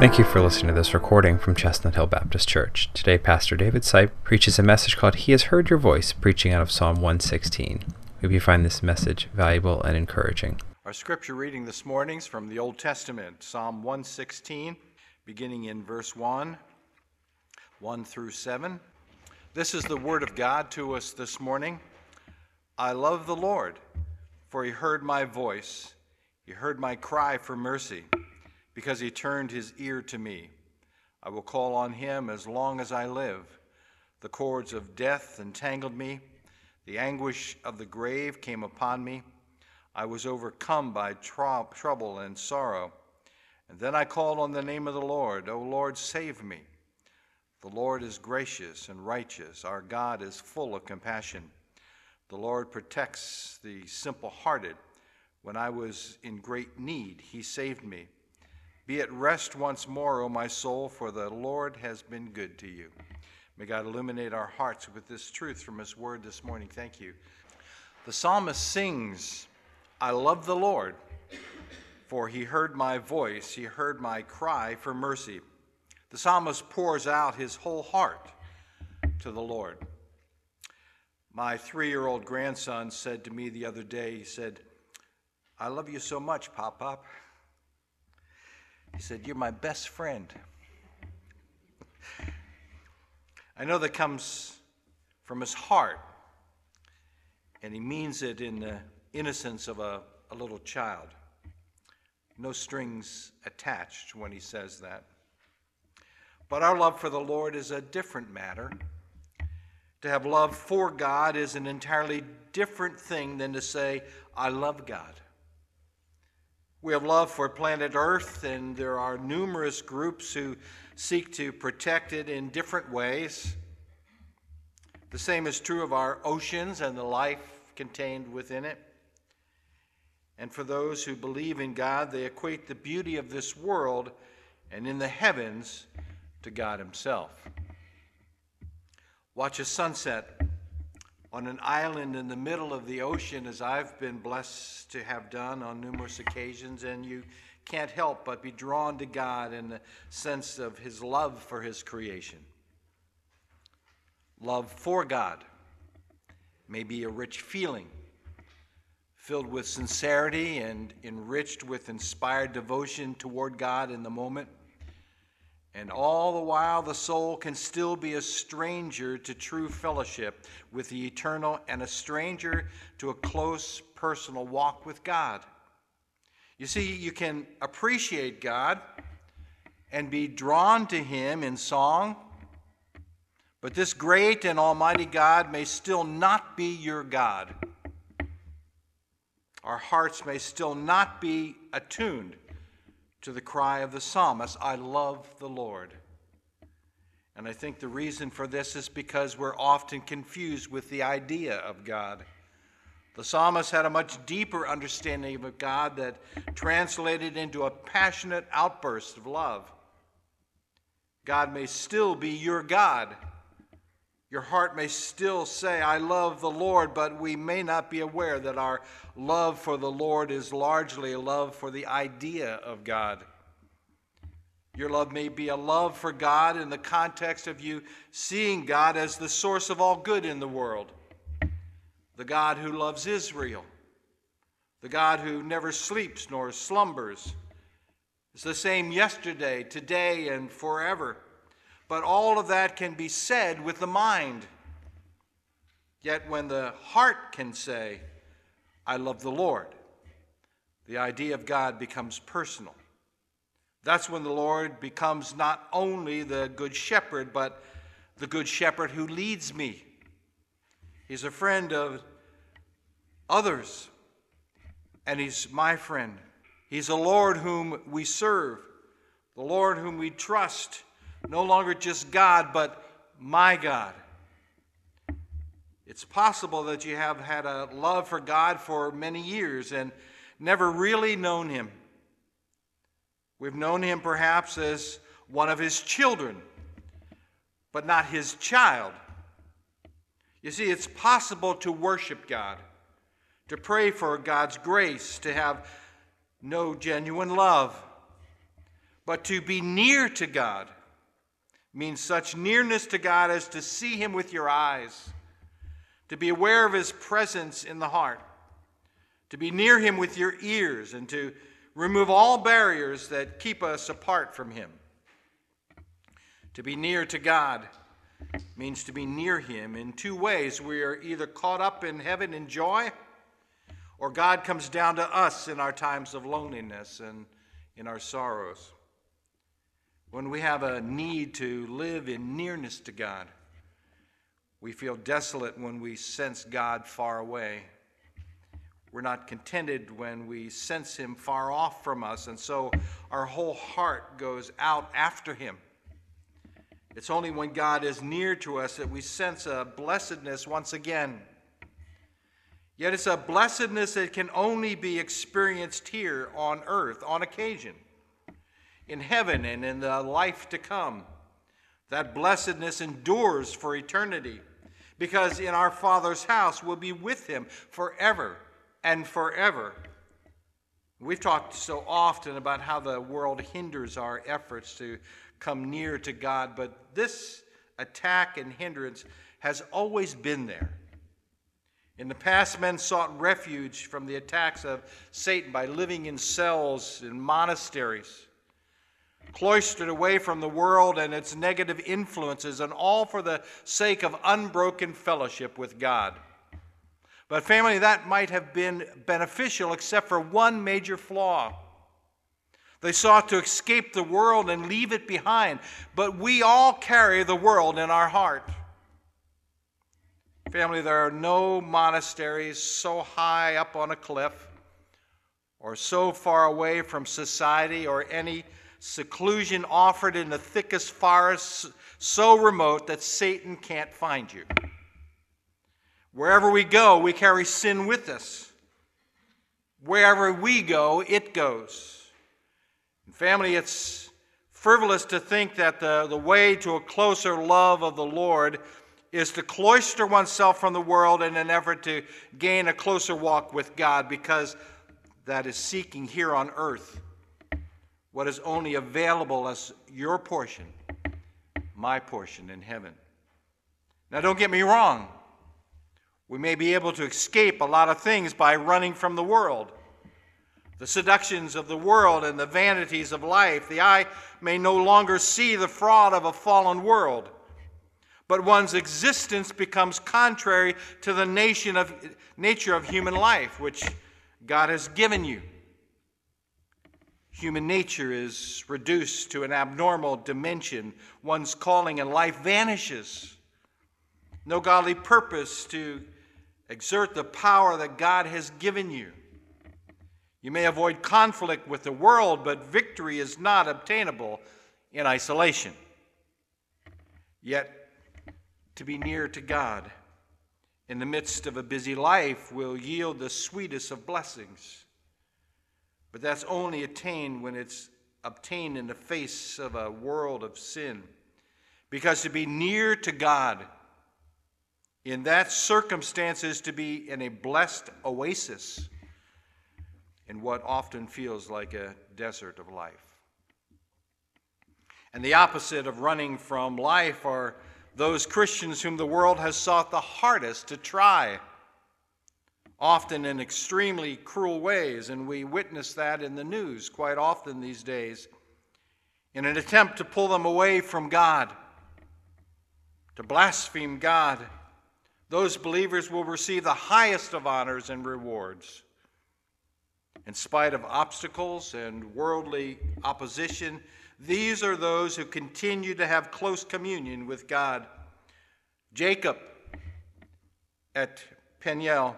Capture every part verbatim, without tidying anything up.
Thank you for listening to this recording from Chestnut Hill Baptist Church. Today, Pastor David Sipe preaches a message called He Has Heard Your Voice, preaching out of Psalm one sixteen. We hope you find this message valuable and encouraging. Our scripture reading this morning is from the Old Testament, Psalm one sixteen, beginning in verse one, one through seven. This is the word of God to us this morning. I love the Lord, for he heard my voice. He heard my cry for mercy, because he turned his ear to me. I will call on him as long as I live. The cords of death entangled me. The anguish of the grave came upon me. I was overcome by tr- trouble and sorrow. And then I called on the name of the Lord. O Lord, save me. The Lord is gracious and righteous. Our God is full of compassion. The Lord protects the simple-hearted. When I was in great need, he saved me. Be at rest once more, O my soul, for the Lord has been good to you. May God illuminate our hearts with this truth from his word this morning. Thank you. The psalmist sings, I love the Lord, for he heard my voice. He heard my cry for mercy. The psalmist pours out his whole heart to the Lord. My three-year-old grandson said to me the other day, he said, I love you so much, Pop-Pop. He said, you're my best friend. I know that comes from his heart, and he means it in the innocence of a, a little child. No strings attached when he says that. But our love for the Lord is a different matter. To have love for God is an entirely different thing than to say, I love God. We have love for planet Earth, and there are numerous groups who seek to protect it in different ways. The same is true of our oceans and the life contained within it. And for those who believe in God, they equate the beauty of this world and in the heavens to God himself. Watch a sunset on an island in the middle of the ocean, as I've been blessed to have done on numerous occasions, and you can't help but be drawn to God in the sense of his love for his creation. Love for God may be a rich feeling, filled with sincerity and enriched with inspired devotion toward God in the moment. And all the while, the soul can still be a stranger to true fellowship with the eternal and a stranger to a close personal walk with God. You see, you can appreciate God and be drawn to him in song, but this great and almighty God may still not be your God. Our hearts may still not be attuned to the cry of the psalmist, I love the Lord. And I think the reason for this is because we're often confused with the idea of God. The psalmist had a much deeper understanding of God that translated into a passionate outburst of love. God may still be your God. Your heart may still say, I love the Lord, but we may not be aware that our love for the Lord is largely a love for the idea of God. Your love may be a love for God in the context of you seeing God as the source of all good in the world, the God who loves Israel, the God who never sleeps nor slumbers, is the same yesterday, today, and forever. But all of that can be said with the mind. Yet when the heart can say, I love the Lord, the idea of God becomes personal. That's when the Lord becomes not only the good shepherd, but the good shepherd who leads me. He's a friend of others, and he's my friend. He's a Lord whom we serve, the Lord whom we trust. No longer just God, but my God. It's possible that you have had a love for God for many years and never really known him. We've known him perhaps as one of his children, but not his child. You see, it's possible to worship God, to pray for God's grace, to have no genuine love. But to be near to God means such nearness to God as to see him with your eyes, to be aware of his presence in the heart, to be near him with your ears, and to remove all barriers that keep us apart from him. To be near to God means to be near him in two ways. We are either caught up in heaven in joy, or God comes down to us in our times of loneliness and in our sorrows. When we have a need to live in nearness to God, we feel desolate when we sense God far away. We're not contented when we sense him far off from us, and so our whole heart goes out after him. It's only when God is near to us that we sense a blessedness once again. Yet it's a blessedness that can only be experienced here on earth on occasion. In heaven and in the life to come, that blessedness endures for eternity, because in our Father's house we'll be with him forever and forever. We've talked so often about how the world hinders our efforts to come near to God, but this attack and hindrance has always been there. In the past, men sought refuge from the attacks of Satan by living in cells in monasteries, cloistered away from the world and its negative influences, and all for the sake of unbroken fellowship with God. But family, that might have been beneficial except for one major flaw. They sought to escape the world and leave it behind, but we all carry the world in our heart. Family, there are no monasteries so high up on a cliff or so far away from society or any seclusion offered in the thickest forests so remote that Satan can't find you. Wherever we go, we carry sin with us. Wherever we go, it goes. And family, it's frivolous to think that the, the way to a closer love of the Lord is to cloister oneself from the world in an effort to gain a closer walk with God, because that is seeking here on earth what is only available as your portion, my portion in heaven. Now, don't get me wrong. We may be able to escape a lot of things by running from the world. The seductions of the world and the vanities of life. The eye may no longer see the fraud of a fallen world, but one's existence becomes contrary to the nation of, nature of human life, which God has given you. Human nature is reduced to an abnormal dimension. One's calling in life vanishes. No godly purpose to exert the power that God has given you. You may avoid conflict with the world, but victory is not obtainable in isolation. Yet, to be near to God in the midst of a busy life will yield the sweetest of blessings. But that's only attained when it's obtained in the face of a world of sin. Because to be near to God in that circumstance is to be in a blessed oasis in what often feels like a desert of life. And the opposite of running from life are those Christians whom the world has sought the hardest to try, often in extremely cruel ways, and we witness that in the news quite often these days, in an attempt to pull them away from God, to blaspheme God. Those believers will receive the highest of honors and rewards. In spite of obstacles and worldly opposition, these are those who continue to have close communion with God. Jacob at Peniel,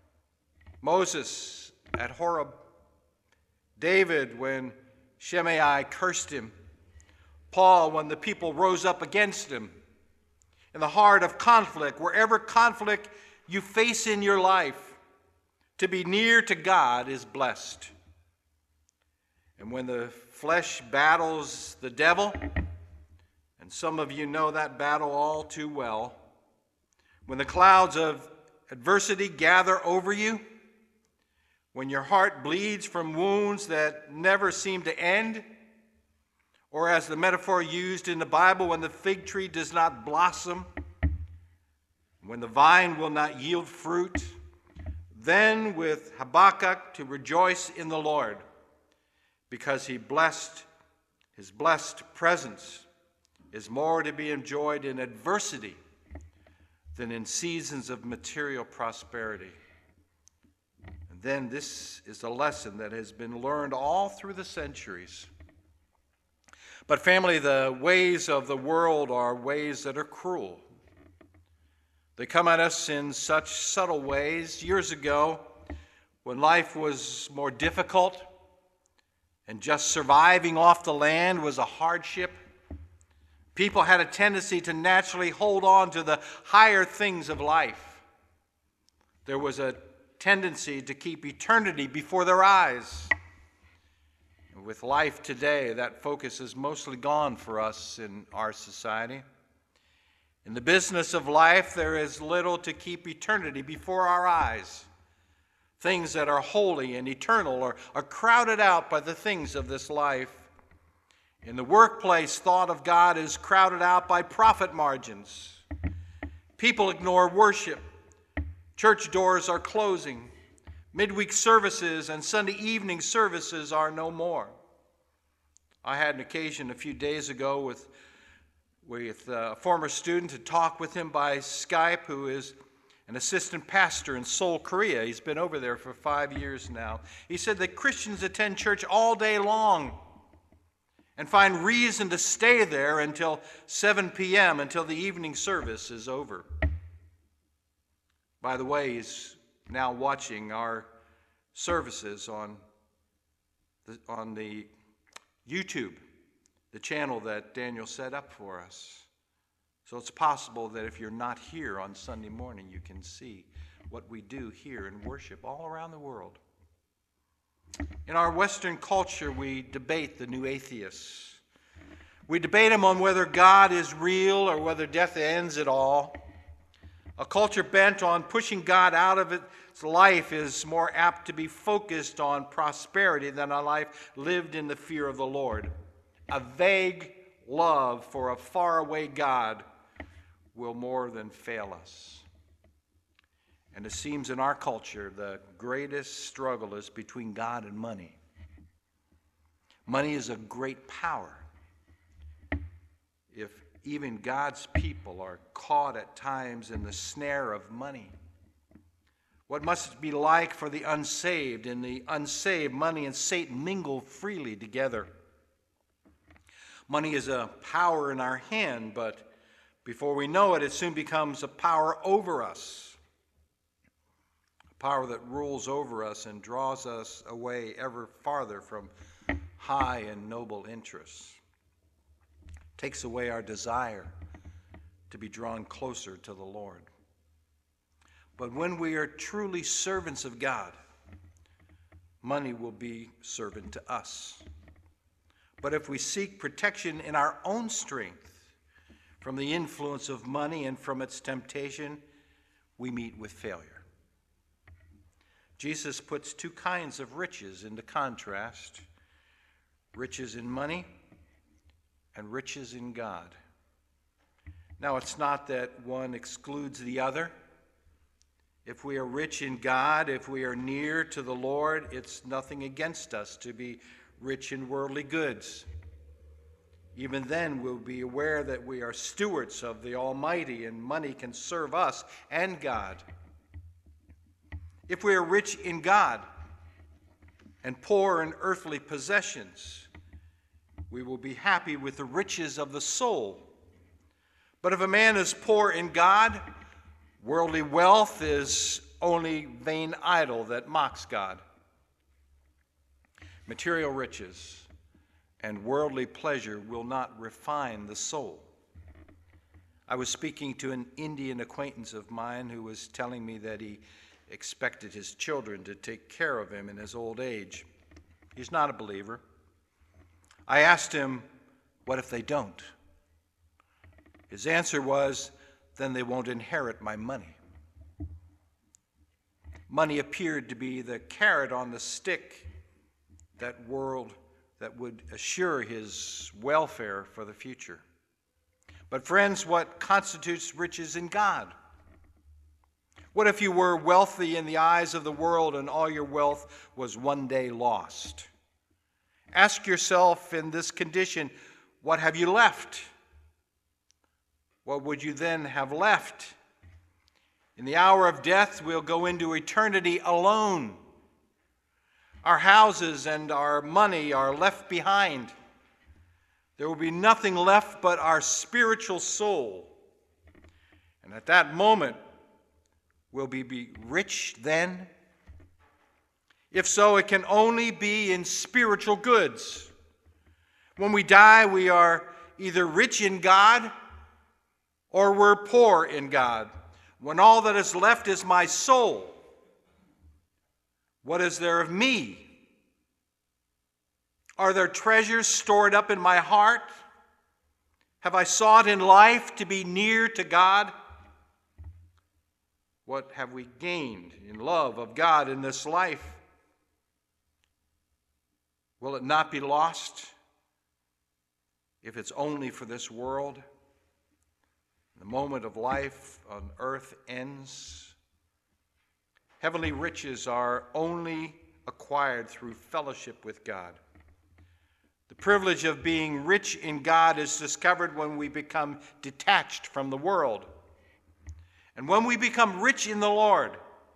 Moses at Horeb, David when Shimei cursed him, Paul when the people rose up against him. In the heart of conflict, wherever conflict you face in your life, to be near to God is blessed. And when the flesh battles the devil, and some of you know that battle all too well, when the clouds of adversity gather over you, when your heart bleeds from wounds that never seem to end, Or as the metaphor used in the Bible, when the fig tree does not blossom, when the vine will not yield fruit, then with Habakkuk to rejoice in the Lord, because he blessed, his blessed presence is more to be enjoyed in adversity than in seasons of material prosperity. And then this is a lesson that has been learned all through the centuries. But family, the ways of the world are ways that are cruel. They come at us in such subtle ways. Years ago, when life was more difficult and just surviving off the land was a hardship, people had a tendency to naturally hold on to the higher things of life. There was a tendency to keep eternity before their eyes. And with life today, that focus is mostly gone for us in our society. In the business of life, there is little to keep eternity before our eyes. Things that are holy and eternal are, are crowded out by the things of this life. In the workplace, thought of God is crowded out by profit margins. People ignore worship. Church doors are closing. Midweek services and Sunday evening services are no more. I had an occasion a few days ago with, with a former student to talk with him by Skype, who is an assistant pastor in Seoul, Korea. He's been over there for five years now. He said that Christians attend church all day long and find reason to stay there until seven p.m., until the evening service is over. By the way, he's now watching our services on the, on the YouTube, the channel that Daniel set up for us. So it's possible that if you're not here on Sunday morning, you can see what we do here in worship all around the world. In our Western culture, we debate the new atheists. We debate them on whether God is real or whether death ends it all. A culture bent on pushing God out of its life is more apt to be focused on prosperity than a life lived in the fear of the Lord. A vague love for a faraway God will more than fail us. And it seems in our culture the greatest struggle is between God and money. Money is a great power. If even God's people are caught at times in the snare of money, what must it be like for the unsaved? In the unsaved, money and Satan mingle freely together. Money is a power in our hand, but before we know it, it soon becomes a power over us. A power that rules over us and draws us away ever farther from high and noble interests. Takes away our desire to be drawn closer to the Lord. But when we are truly servants of God, money will be servant to us. But if we seek protection in our own strength from the influence of money and from its temptation, we meet with failure. Jesus puts two kinds of riches into contrast: riches in money and riches in God. Now, it's not that one excludes the other. If we are rich in God, if we are near to the Lord, it's nothing against us to be rich in worldly goods. Even then, we'll be aware that we are stewards of the Almighty, and money can serve us and God. If we are rich in God and poor in earthly possessions, we will be happy with the riches of the soul. But if a man is poor in God, worldly wealth is only vain idol that mocks God. Material riches and worldly pleasure will not refine the soul. I was speaking to an Indian acquaintance of mine who was telling me that he expected his children to take care of him in his old age. He's not a believer. I asked him, what if they don't? His answer was, then they won't inherit my money. Money appeared to be the carrot on the stick that world that would assure his welfare for the future. But friends, what constitutes riches in God? What if you were wealthy in the eyes of the world and all your wealth was one day lost? Ask yourself in this condition, what have you left? What would you then have left? In the hour of death, we'll go into eternity alone. Our houses and our money are left behind. There will be nothing left but our spiritual soul. And at that moment, will we be rich then? If so, it can only be in spiritual goods. When we die, we are either rich in God or we're poor in God. When all that is left is my soul, what is there of me? Are there treasures stored up in my heart? Have I sought in life to be near to God? What have we gained in love of God in this life? Will it not be lost if it's only for this world? The moment of life on earth ends. Heavenly riches are only acquired through fellowship with God. The privilege of being rich in God is discovered when we become detached from the world. And when we become rich in the Lord,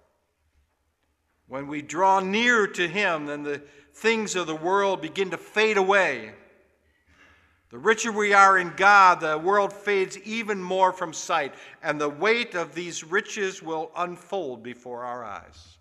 when we draw near to Him, then the things of the world begin to fade away. The richer we are in God, the world fades even more from sight, and the weight of these riches will unfold before our eyes.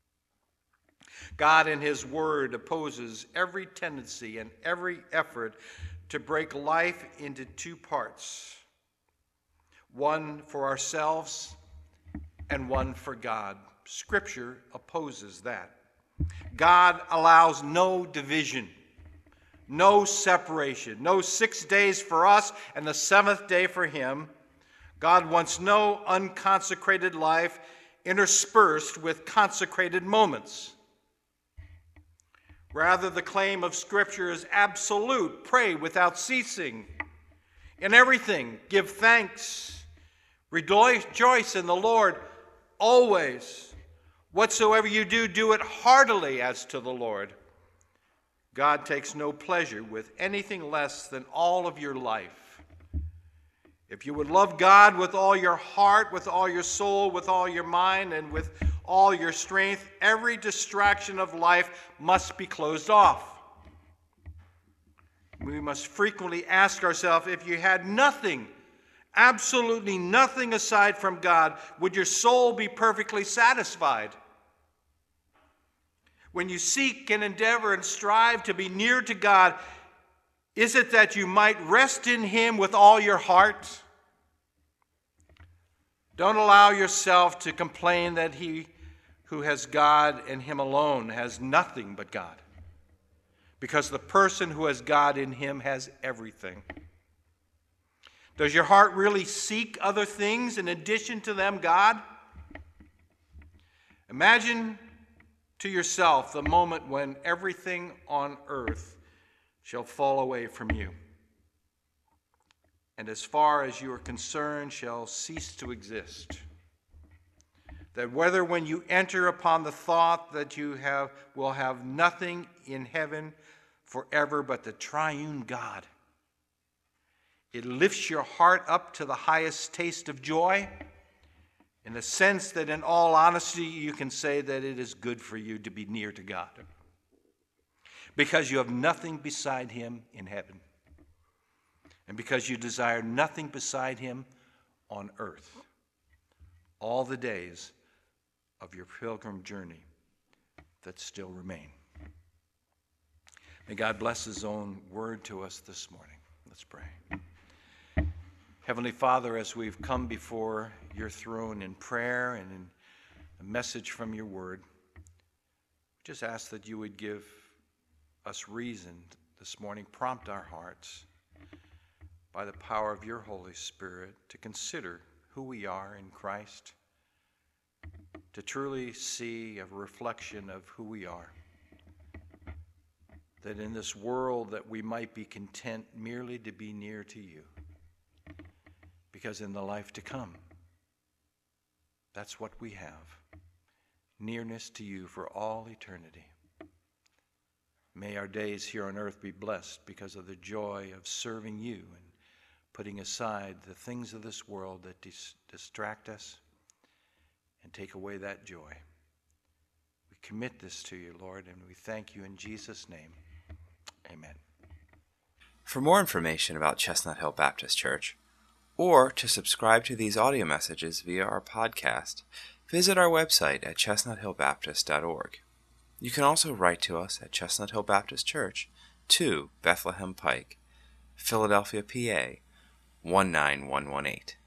God in His Word opposes every tendency and every effort to break life into two parts, one for ourselves and one for God. Scripture opposes that. God allows no division. No separation, no six days for us and the seventh day for Him. God wants no unconsecrated life interspersed with consecrated moments. Rather, the claim of Scripture is absolute. Pray without ceasing. In everything, give thanks. Rejoice in the Lord always. Whatsoever you do, do it heartily as to the Lord. God takes no pleasure with anything less than all of your life. If you would love God with all your heart, with all your soul, with all your mind, and with all your strength, every distraction of life must be closed off. We must frequently ask ourselves, if you had nothing, absolutely nothing aside from God, would your soul be perfectly satisfied? When you seek and endeavor and strive to be near to God, is it that you might rest in Him with all your heart? Don't allow yourself to complain that he who has God and Him alone has nothing but God, because the person who has God in him has everything. Does your heart really seek other things in addition to them, God? Imagine to yourself the moment when everything on earth shall fall away from you, and as far as you are concerned shall cease to exist. That whether when you enter upon the thought that you have will have nothing in heaven forever but the triune God, it lifts your heart up to the highest taste of joy, in the sense that in all honesty you can say that it is good for you to be near to God, because you have nothing beside Him in heaven, and because you desire nothing beside Him on earth all the days of your pilgrim journey that still remain. May God bless His own word to us this morning. Let's pray. Heavenly Father, as we've come before your throne in prayer and in a message from your word, just ask that you would give us reason this morning, prompt our hearts by the power of your Holy Spirit to consider who we are in Christ, to truly see a reflection of who we are, that in this world that we might be content merely to be near to you. Because in the life to come, that's what we have. Nearness to you for all eternity. May our days here on earth be blessed because of the joy of serving you and putting aside the things of this world that dis- distract us and take away that joy. We commit this to you, Lord, and we thank you in Jesus' name. Amen. For more information about Chestnut Hill Baptist Church, or to subscribe to these audio messages via our podcast, visit our website at chestnut hill baptist dot org. You can also write to us at Chestnut Hill Baptist Church, two Bethlehem Pike, Philadelphia, P A one nine one one eight.